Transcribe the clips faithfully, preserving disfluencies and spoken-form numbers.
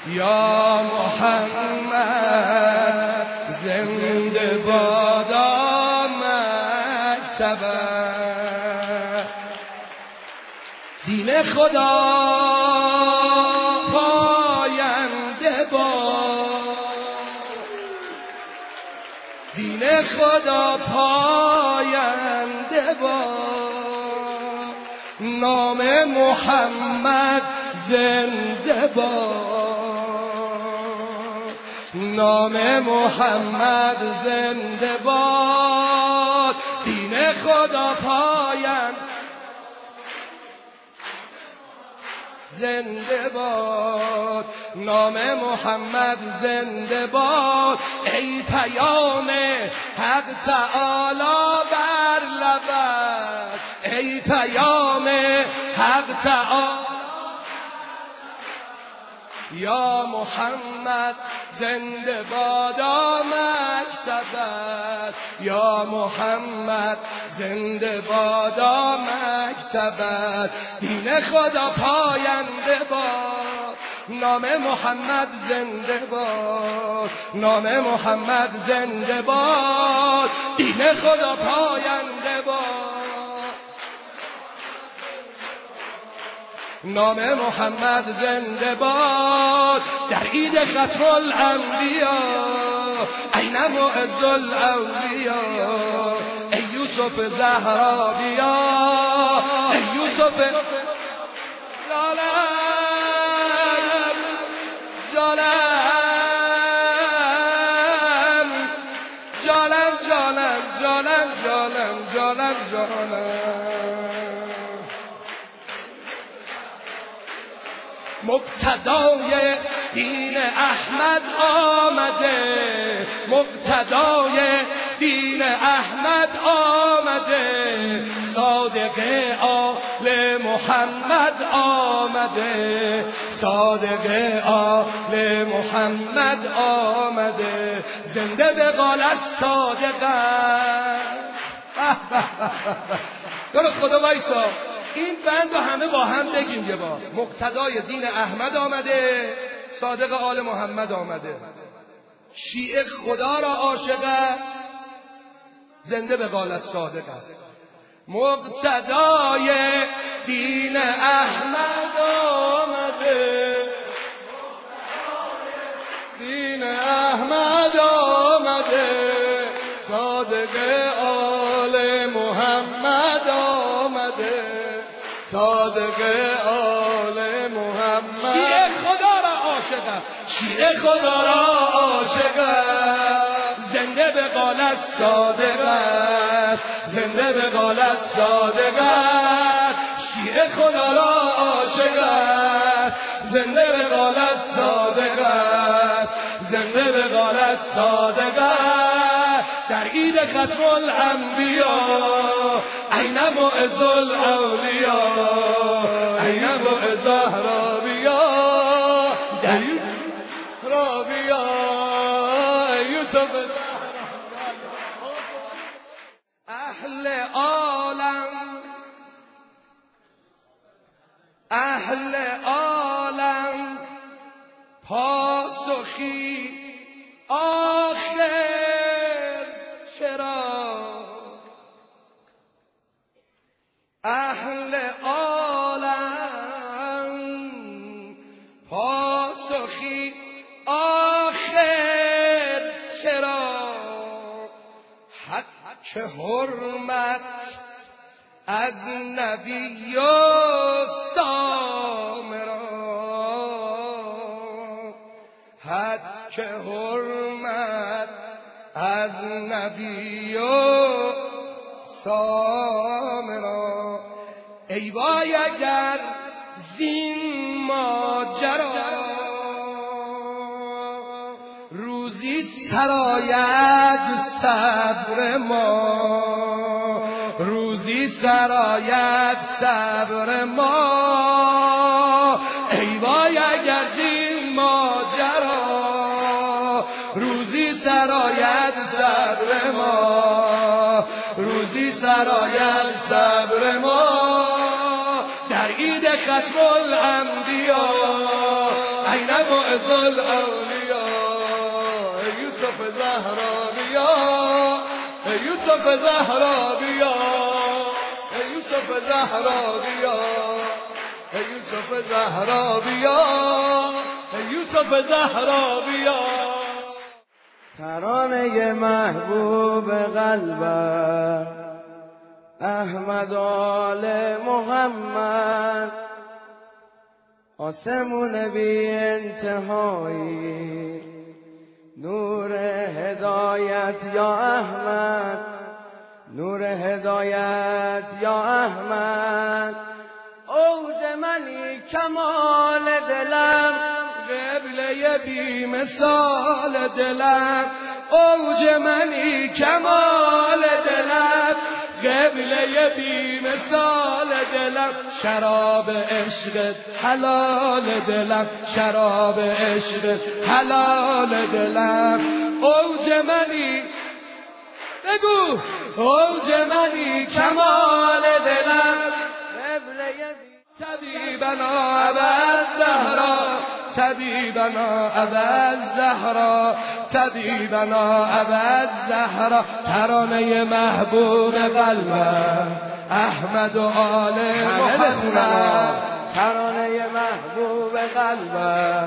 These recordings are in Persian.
یا محمد زنده بادا مکتبت، دین خدا پاینده باد، دین خدا پاینده باد، نام محمد زنده باد، نام محمد زنده باد، دین خدا پاینده زنده باد، نام محمد زنده باد. ای پیام حق تعالی بر لبت، ای پیام حق تعالی یا محمد زنده بادا مکتبت، یا محمد زنده بادا مکتبت، دین خدا پاینده باد، نام محمد زنده باد، نام محمد زنده باد، دین خدا پاینده باد، نام محمد زنده باد. در عید ختم الانبیا این معز الاولیا، ای یوسف زهرا بیا، ای یوسف جانم جانم جانم جانم جانم جانم جانم جانم مقتدای دین احمد آمده، مقتدای دین احمد آمده، صادق آل محمد آمده، صادق آل محمد آمده، زنده به قال الصادقه. در خدا وایسا این بند رو همه با هم بگیم یه بار. مقتدای دین احمد آمده، صادق آل محمد آمده، شیعه خدا را عاشق است، زنده به قال الصادق است. مقتدای دین احمد آمده، دین احمد آمده، صادق آل محمد آمده، صادق آل محمد. شیعه خدا را عاشق است، شیعه خدا را عاشق است، زنده به قال الصادق است، زنده به قال الصادق است. شیعه خدا را عاشق است، زنده به قال الصادق است، زنده به قال الصادق است. در عید ختم الانبیا این معز الاولیا، این معز زهرا بیا، در رابیا یوسف اهل عالم، اهل عالم پاسخی آخر چرا، اهل عالم پاسخی آخر چرا، حد که حرمت از نبی و سامرا، حد که حرمت از نبی و سامرا. ای وای اگر زین ماجرا روزی سراید صبر ما، روزی سراید صبر ما. ای وای اگر زین ماجرا روزی سراید صبر ما، روزی سراید صبر ما، در عید ختم الانبیا عین معز الاولیا. یوسف زهرا بیا، یوسف زهرا بیا، یوسف زهرا بیا، یوسف زهرا بیا، یوسف زهرا بیا. ترانه محبوب قلبم احمد آل محمد، آسمون بی انتهایی نور هدایت یا احمد، نور هدایت یا احمد. اوج منی کمال دلم، قبله بی مثال دلم، اوج منی کمال دلم، قبله بی مثال دلم، شراب عشق حلال دلم، شراب عشق حلال دلم. اوج منی بگو، اوج منی کمال دلم، قبله طبیبنا ابا الزهرا، طبیبنا ابا الزهرا، طبیبنا ابا الزهرا. ترانه محبوب قلبم احمد و آل محمد، ترانه محبوب قلبم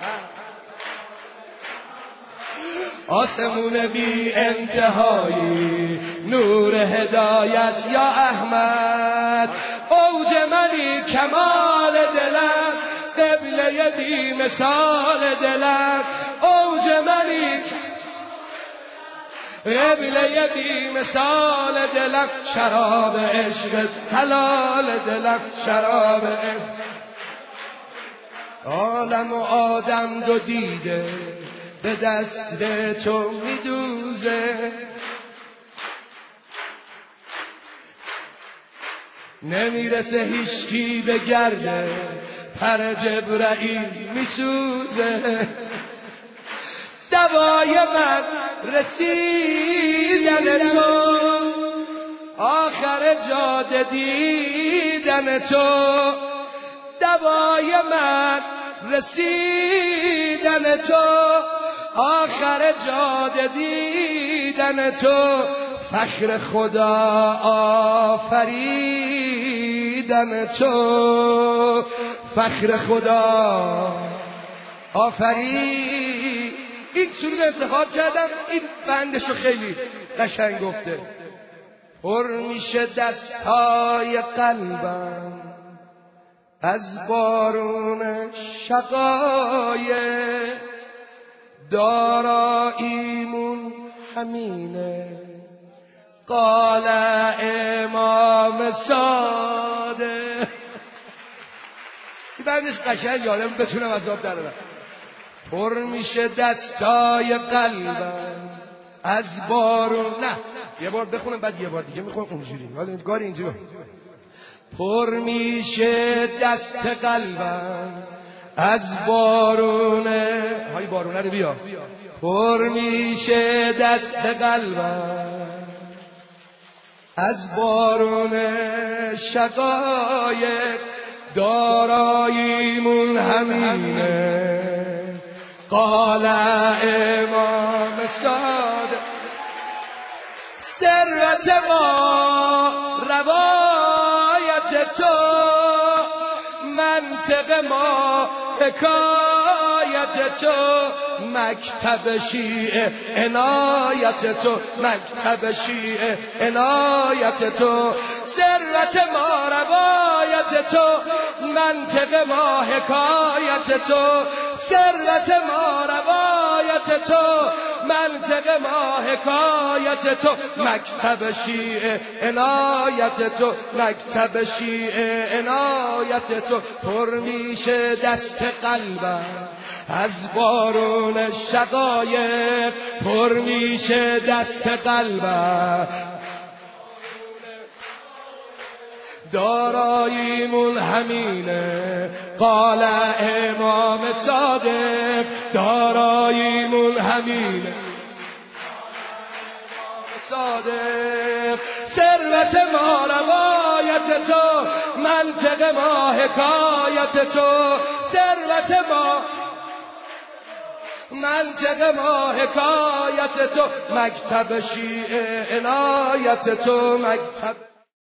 آسمون بی انتهایی نور هدایت یا احمد. اوج منی کمال دلم، قبله بی مثال دلم، اوج منی قبله بی مثال دلم، شراب عشق حلال دلم، شراب عشق. عالم و آدم دو دیده به دست تو میدوزه، نمیرسه هیچکی به گرده پر جبرائیل میسوزه. دوای من رسیدن تو، آخر جاده دیدن تو، دوای من رسیدن تو، آخر جاده دیدن تو، فخر خدا آفریدن تو، فخر خدا آفرید. این سرود انتخاب کردم، این بندشو خیلی قشنگ گفته. پر میشه دستای قلبم از بارون شقایق، داراییمون همینه قال امام صادق. این بندش قشنگ یادم بتونم از آب درارم. پر میشه دستای قلبم از بارون، نه یه بار بخونم بعد یه بار دیگه میخونم اونجوری، حالا گاری اینجوری. پر میشه دست قلبم از بارونه، های بارونه رو بیا. پر میشه دست قلبم از بارونه شقایق، داراییمون همینه قال امام صادق. سرت ما روایت تو، منطق ما حکایت تو، مکتب شیعه عنایت تو، مکتب شیعه عنایت تو. سرت ما روایت تو، منطق ما حکایت تو، ثروت ما روایت تو، منطق ما حکایت تو، مکتب شیعه عنایت تو، مکتب شیعه عنایت تو. پر میشه دست قلبم از بارون شقایق، پر میشه دست قلبم داراییمون همینه قال امام صادق، داراییمون همینه. صادق. ثروت ما روایت تو، منطق ما حکایت تو. ثروت ما منطق ما حکایت تو، مکتب شیعه عنایت تو. مکتب